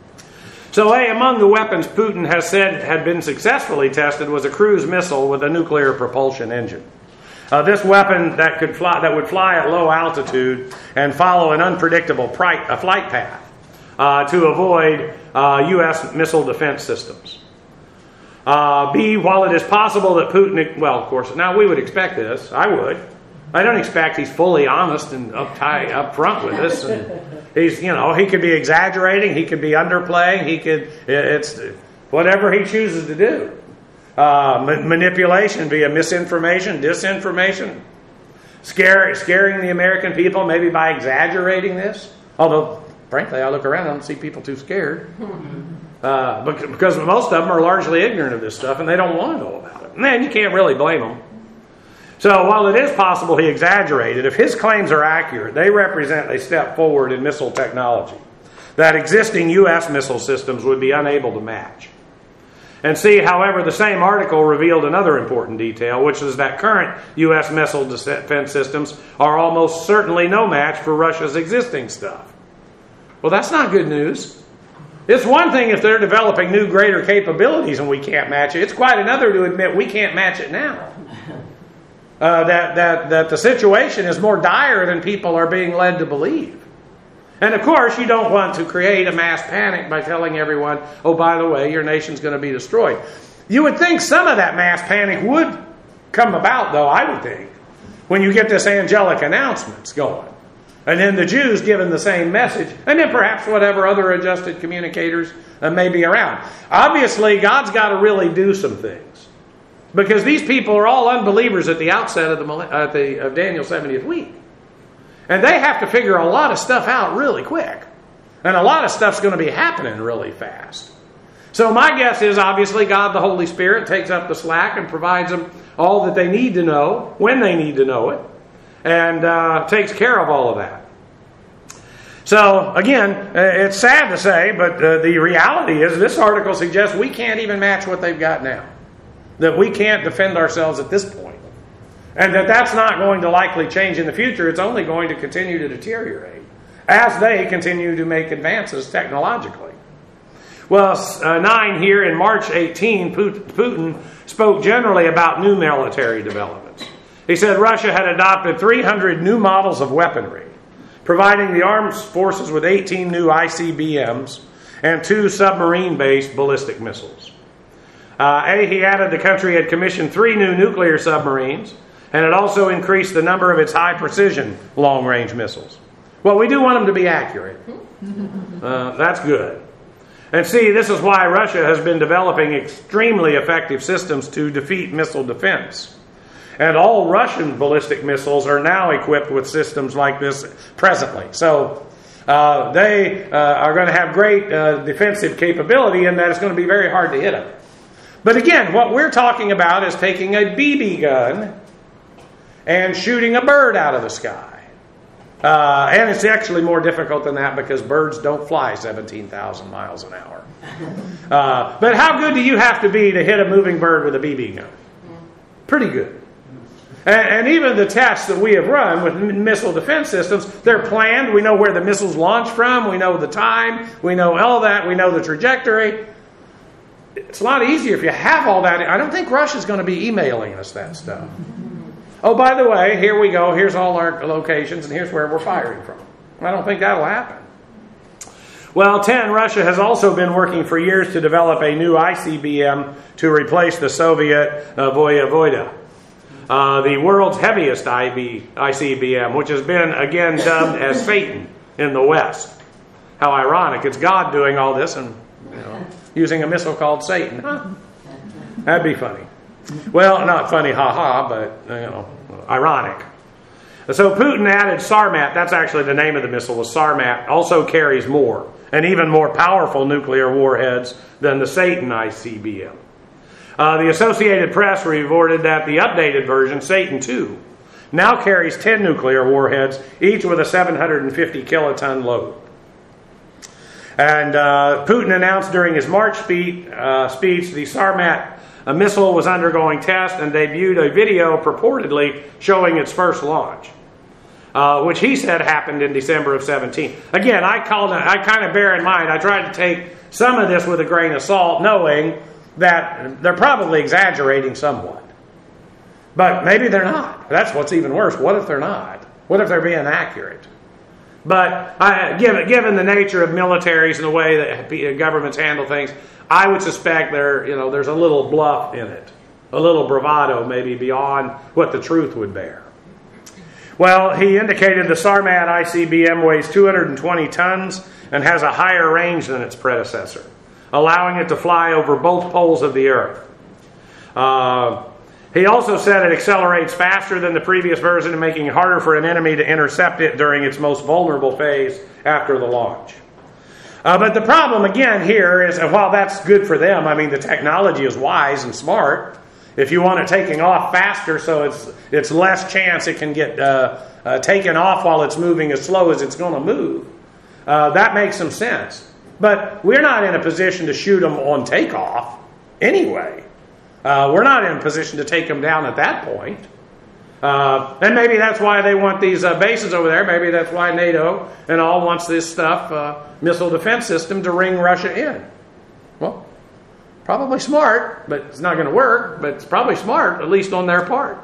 [SPEAKER 1] So, A, among the weapons Putin has said had been successfully tested was a cruise missile with a nuclear propulsion engine. Uh, this weapon that could fly, that would fly at low altitude and follow an unpredictable pri- a flight path uh, to avoid uh, U S missile defense systems. Uh, B, while it is possible that Putin, well, of course, now we would expect this. I would. I don't expect he's fully honest and uptight, up front with us. And he's, you know, he could be exaggerating, he could be underplaying, he could, it's whatever he chooses to do. Uh, ma- manipulation via misinformation, disinformation, scare, scaring the American people maybe by exaggerating this. Although, frankly, I look around, I don't see people too scared. Uh, because most of them are largely ignorant of this stuff and they don't want to know about it. Man, you can't really blame them. So while it is possible he exaggerated, if his claims are accurate, they represent a step forward in missile technology that existing U S missile systems would be unable to match. And see, however, the same article revealed another important detail, which is that current U S missile defense systems are almost certainly no match for Russia's existing stuff. Well, that's not good news. It's one thing if they're developing new, greater capabilities and we can't match it. It's quite another to admit we can't match it now. Uh, that, that, that the situation is more dire than people are being led to believe. And of course, you don't want to create a mass panic by telling everyone, oh, by the way, your nation's going to be destroyed. You would think some of that mass panic would come about, though, I would think, when you get this angelic announcements going. And then the Jews given the same message, and then perhaps whatever other adjusted communicators uh, may be around. Obviously, God's got to really do some things. Because these people are all unbelievers at the outset of, the, at the, of Daniel's seventieth week. And they have to figure a lot of stuff out really quick. And a lot of stuff's going to be happening really fast. So my guess is obviously God the Holy Spirit takes up the slack and provides them all that they need to know, when they need to know it. And uh, takes care of all of that. So, again, it's sad to say, but uh, the reality is this article suggests we can't even match what they've got now. That we can't defend ourselves at this point. And that that's not going to likely change in the future. It's only going to continue to deteriorate as they continue to make advances technologically. Well, uh, nine here in March eighteenth, Putin spoke generally about new military developments. He said Russia had adopted three hundred new models of weaponry, providing the armed forces with eighteen new I C B Ms and two submarine-based ballistic missiles. Uh, A, he added the country had commissioned three new nuclear submarines, and it also increased the number of its high-precision long-range missiles. Well, we do want them to be accurate. Uh, that's good. And see, this is why Russia has been developing extremely effective systems to defeat missile defense. And all Russian ballistic missiles are now equipped with systems like this presently. So uh, they uh, are going to have great uh, defensive capability in that it's going to be very hard to hit them. But again, what we're talking about is taking a B B gun and shooting a bird out of the sky. Uh, and it's actually more difficult than that because birds don't fly seventeen thousand miles an hour. Uh, but how good do you have to be to hit a moving bird with a B B gun? Pretty good. And, and even the tests that we have run with missile defense systems, they're planned. We know where the missiles launch from. We know the time. We know all that. We know the trajectory. It's a lot easier if you have all that. I don't think Russia's going to be emailing us that stuff. Oh, by the way, here we go. Here's all our locations, and here's where we're firing from. I don't think that'll happen. Well, ten, Russia has also been working for years to develop a new I C B M to replace the Soviet uh, Voyavoda, uh, the world's heaviest I C B M, which has been again dubbed as Satan in the West. How ironic. It's God doing all this and you know, using a missile called Satan. Huh? That'd be funny. Well, not funny, ha-ha, but, you know, ironic. So Putin added Sarmat, that's actually the name of the missile, was Sarmat, also carries more, and even more powerful nuclear warheads than the Satan I C B M. Uh, the Associated Press reported that the updated version, Satan two, now carries ten nuclear warheads, each with a seven hundred fifty kiloton load. And uh, Putin announced during his March speech, uh, speech the Sarmat a missile was undergoing tests and debuted a video purportedly showing its first launch, uh, which he said happened in December of seventeen. Again, I called it, I kind of bear in mind, I tried to take some of this with a grain of salt, knowing that they're probably exaggerating somewhat. But maybe they're not. That's what's even worse. What if they're not? What if they're being accurate? But I, given, given the nature of militaries and the way that governments handle things, I would suspect there, you know, there's a little bluff in it, a little bravado maybe beyond what the truth would bear. Well, he indicated the Sarmat I C B M weighs two hundred twenty tons and has a higher range than its predecessor, allowing it to fly over both poles of the Earth. Uh, he also said it accelerates faster than the previous version, making it harder for an enemy to intercept it during its most vulnerable phase after the launch. Uh, but the problem, again, here is, and while that's good for them, I mean, the technology is wise and smart. If you want it taking off faster so it's it's less chance it can get uh, uh, taken off while it's moving as slow as it's going to move, uh, that makes some sense. But we're not in a position to shoot them on takeoff anyway. Uh, we're not in a position to take them down at that point. Uh, and maybe that's why they want these uh, bases over there. Maybe that's why NATO and all wants this stuff, uh, missile defense system, to ring Russia in. Well, probably smart, but it's not going to work. But it's probably smart, at least on their part.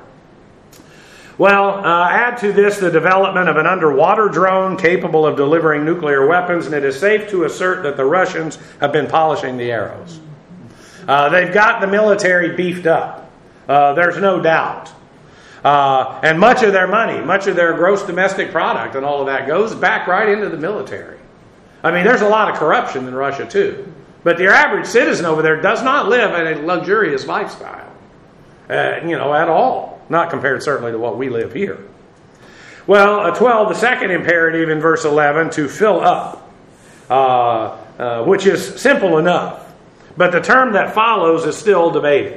[SPEAKER 1] Well, uh, add to this the development of an underwater drone capable of delivering nuclear weapons, and it is safe to assert that the Russians have been polishing the arrows. Uh, they've got the military beefed up. Uh, there's no doubt. Uh, and much of their money, much of their gross domestic product and all of that goes back right into the military. I mean, there's a lot of corruption in Russia too. But the average citizen over there does not live in a luxurious lifestyle. Uh, you know, at all. Not compared certainly to what we live here. Well, uh, twelve, the second imperative in verse eleven, to fill up, uh, uh, which is simple enough. But the term that follows is still debated.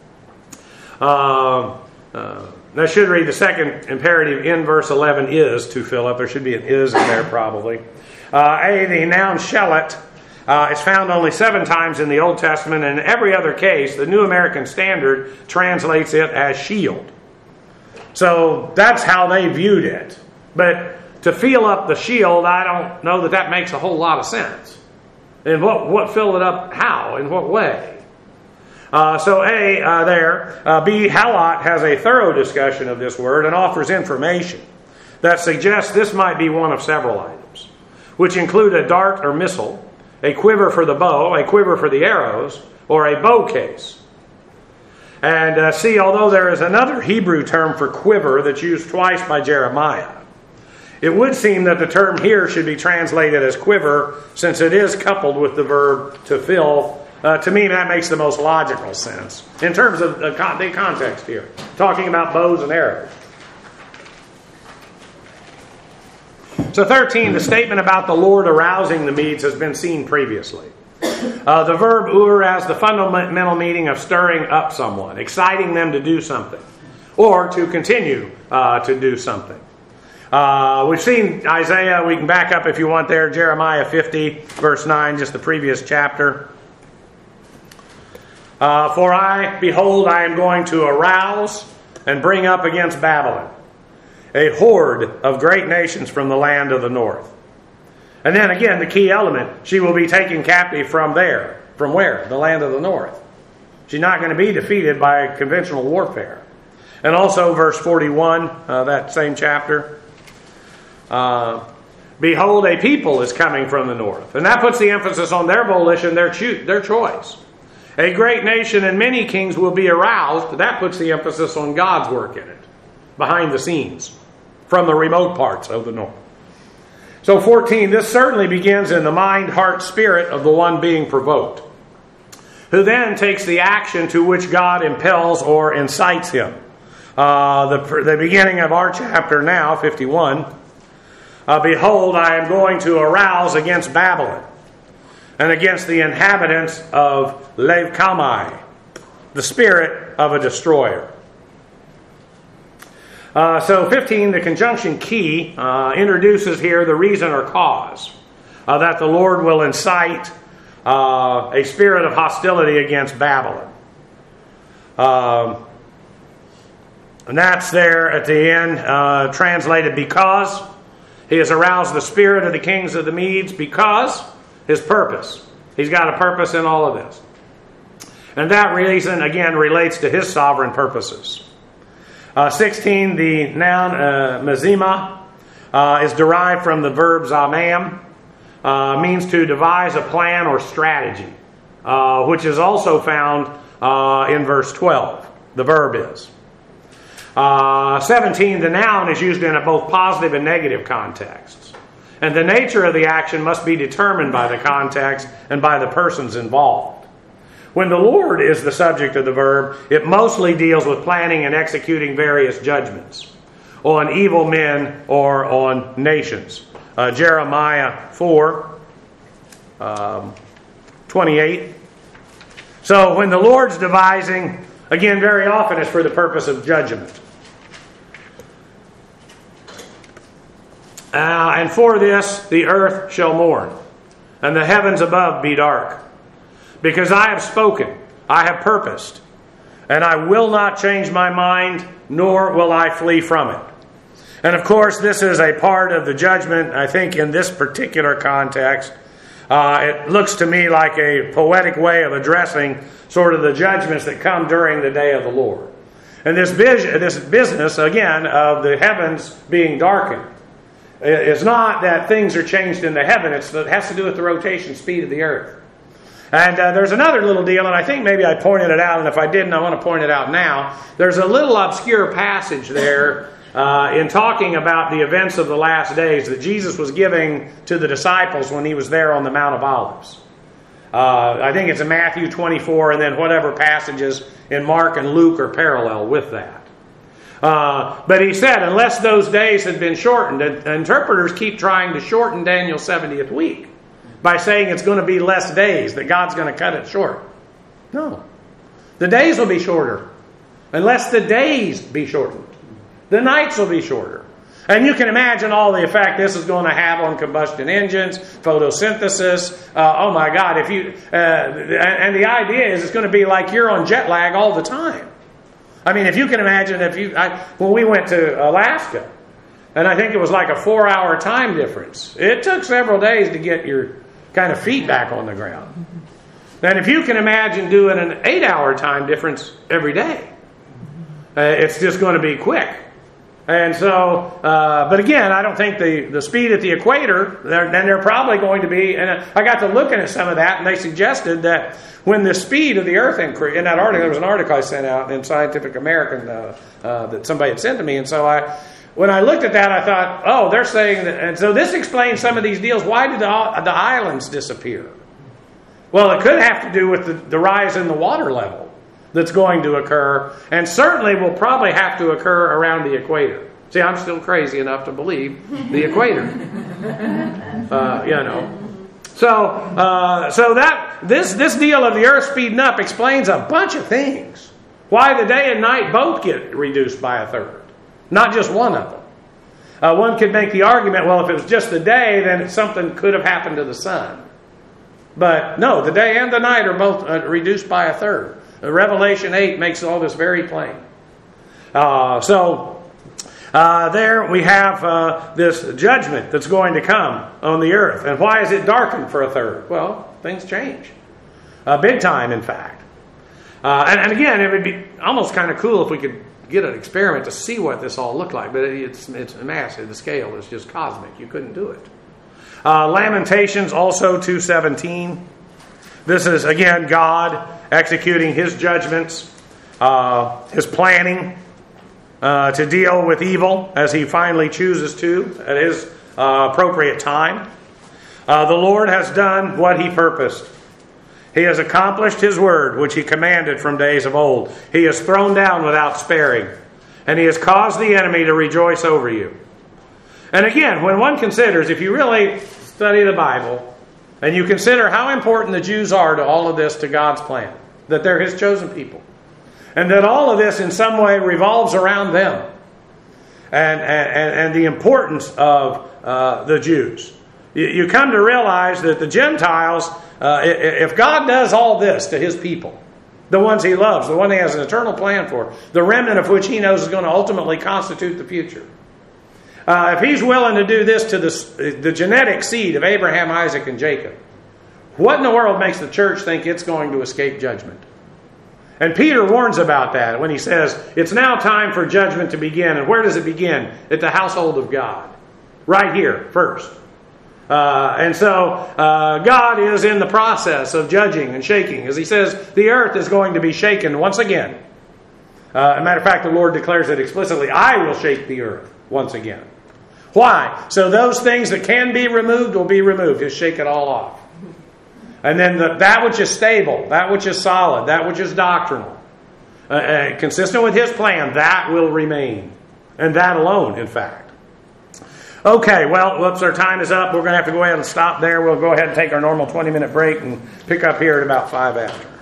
[SPEAKER 1] Uh, uh, That should read the second imperative in verse eleven is to fill up. There should be an is in there probably. Uh, A, the noun shelet uh, is found only seven times in the Old Testament, and in every other case, the New American Standard translates it as shield. So that's how they viewed it. But to fill up the shield, I don't know that that makes a whole lot of sense. And what, what fill it up how? In what way? Uh, so A, uh, there. Uh, B, Halot has a thorough discussion of this word and offers information that suggests this might be one of several items, which include a dart or missile, a quiver for the bow, a quiver for the arrows, or a bow case. And uh, C, although there is another Hebrew term for quiver that's used twice by Jeremiah, it would seem that the term here should be translated as quiver, since it is coupled with the verb to fill. Uh, to me, that makes the most logical sense in terms of the, con- the context here, talking about bows and arrows. So thirteen, the statement about the Lord arousing the Medes has been seen previously. Uh, the verb ur has the fundamental meaning of stirring up someone, exciting them to do something, or to continue uh, to do something. Uh, we've seen Isaiah. We can back up if you want there. Jeremiah fifty, verse nine, just the previous chapter. Uh, For I, behold, I am going to arouse and bring up against Babylon a horde of great nations from the land of the north. And then again, the key element, she will be taken captive from there. From where? The land of the north. She's not going to be defeated by conventional warfare. And also verse forty-one, uh, that same chapter. Uh, Behold, a people is coming from the north. And that puts the emphasis on their volition, their, cho- their choice. A great nation and many kings will be aroused. That puts the emphasis on God's work in it, behind the scenes, from the remote parts of the north. So fourteen, this certainly begins in the mind, heart, spirit of the one being provoked, who then takes the action to which God impels or incites him. Uh, the, the beginning of our chapter now, fifty-one, uh, Behold, I am going to arouse against Babylon and against the inhabitants of Lev Kamai, the spirit of a destroyer. Uh, so fifteen, the conjunction key, uh, introduces here the reason or cause uh, that the Lord will incite uh, a spirit of hostility against Babylon. Uh, and that's there at the end, uh, translated because he has aroused the spirit of the kings of the Medes, because his purpose. He's got a purpose in all of this. And that reason, again, relates to his sovereign purposes. Uh, sixteen, the noun uh, mezima uh, is derived from the verb zamam, uh, means to devise a plan or strategy, uh, which is also found uh, in verse twelve. The verb is. Uh, seventeen, the noun is used in a both positive and negative contexts. And the nature of the action must be determined by the context and by the persons involved. When the Lord is the subject of the verb, it mostly deals with planning and executing various judgments on evil men or on nations. Uh, Jeremiah four, um, twenty-eight. So when the Lord's devising, again, very often it's for the purpose of judgment. Uh, and for this the earth shall mourn, and the heavens above be dark. Because I have spoken, I have purposed, and I will not change my mind, nor will I flee from it. And of course, this is a part of the judgment, I think, in this particular context. Uh, it looks to me like a poetic way of addressing sort of the judgments that come during the day of the Lord. And this, vision, this business, again, of the heavens being darkened, it's not that things are changed in the heaven. It's, it has to do with the rotation speed of the earth. And uh, there's another little deal, and I think maybe I pointed it out, and if I didn't, I want to point it out now. There's a little obscure passage there uh, in talking about the events of the last days that Jesus was giving to the disciples when he was there on the Mount of Olives. Uh, I think it's in Matthew twenty-four, and then whatever passages in Mark and Luke are parallel with that. Uh, but he said, unless those days had been shortened, and interpreters keep trying to shorten Daniel's seventieth week by saying it's going to be less days, that God's going to cut it short. No. The days will be shorter. Unless the days be shortened. The nights will be shorter. And you can imagine all the effect this is going to have on combustion engines, photosynthesis. Uh, oh my God. If you uh, and the idea is it's going to be like you're on jet lag all the time. I mean, if you can imagine, if you I, when we went to Alaska, and I think it was like a four-hour time difference. It took several days to get your kind of feet back on the ground. And if you can imagine doing an eight-hour time difference every day, uh, it's just going to be quick. And so, uh, but again, I don't think the, the speed at the equator, then they're probably going to be, and I got to looking at some of that, and they suggested that when the speed of the Earth increased, in that article, there was an article I sent out in Scientific American uh, uh, that somebody had sent to me, and so I, when I looked at that, I thought, oh, they're saying that, and so this explains some of these deals. Why did the, the islands disappear? Well, it could have to do with the, the rise in the water level that's going to occur, and certainly will probably have to occur around the equator. See, I'm still crazy enough to believe the equator. Uh, you know. So, uh, so that this this deal of the Earth speeding up explains a bunch of things. Why the day and night both get reduced by a third, not just one of them. Uh, one could make the argument, well, if it was just the day, then something could have happened to the sun. But no, the day and the night are both uh, reduced by a third. Uh, Revelation eight makes all this very plain. Uh, so, uh, there we have uh, this judgment that's going to come on the earth. And why is it darkened for a third? Well, things change. Uh, big time, in fact. Uh, and, and again, it would be almost kind of cool if we could get an experiment to see what this all looked like. But it's, it's massive. The scale is just cosmic. You couldn't do it. Uh, Lamentations, also two seventeen. This is, again, God executing His judgments, uh, His planning uh, to deal with evil as He finally chooses to at His uh, appropriate time. Uh, the Lord has done what He purposed. He has accomplished His word, which He commanded from days of old. He has thrown down without sparing, and He has caused the enemy to rejoice over you. And again, when one considers, if you really study the Bible, and you consider how important the Jews are to all of this, to God's plan, that they're His chosen people, and that all of this in some way revolves around them, and, and, and the importance of uh, the Jews, you, you come to realize that the Gentiles, uh, if God does all this to His people, the ones He loves, the one He has an eternal plan for, the remnant of which He knows is going to ultimately constitute the future, Uh, if He's willing to do this to the, the genetic seed of Abraham, Isaac, and Jacob, what in the world makes the church think it's going to escape judgment? And Peter warns about that when he says, it's now time for judgment to begin. And where does it begin? At the household of God. Right here, first. Uh, and so, uh, God is in the process of judging and shaking. As He says, the earth is going to be shaken once again. Uh, as a matter of fact, the Lord declares it explicitly, I will shake the earth once again. Why? So those things that can be removed will be removed. He'll shake it all off. And then the, that which is stable, that which is solid, that which is doctrinal, uh, uh, consistent with His plan, that will remain. And that alone, in fact. Okay, well, whoops, our time is up. We're going to have to go ahead and stop there. We'll go ahead and take our normal twenty-minute break and pick up here at about five after.